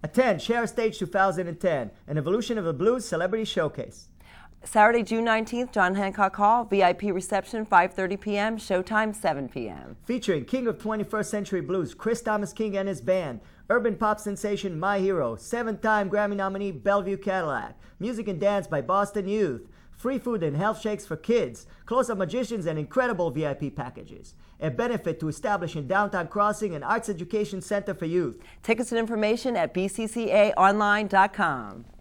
Attend Share Stage 2010, an Evolution of the Blues Celebrity Showcase. Saturday, June 19th, John Hancock Hall, VIP reception, 5:30 p.m., showtime, 7 p.m. Featuring King of 21st Century Blues, Chris Thomas King and his band, urban pop sensation My Hero, 7-time Grammy nominee Bellevue Cadillac, music and dance by Boston Youth, free food and health shakes for kids, close-up magicians, and incredible VIP packages. A benefit to establishing Downtown Crossing an arts education center for youth. Tickets and information at bccaonline.com.